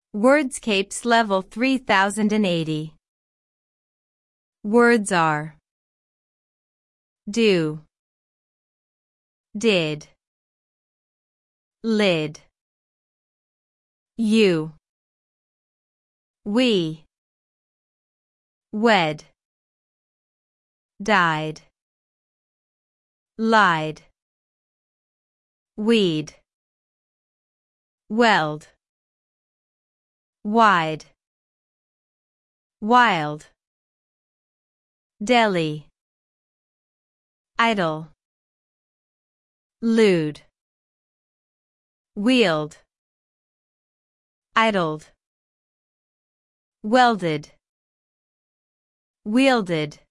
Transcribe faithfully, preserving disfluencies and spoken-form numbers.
Wordscapes level three thousand eighty. Words are do, did, lid, you, we, wed, died, lied, weed, weld, wide, wild, deli, idle, lewd, wheeled, idled, welded, wielded,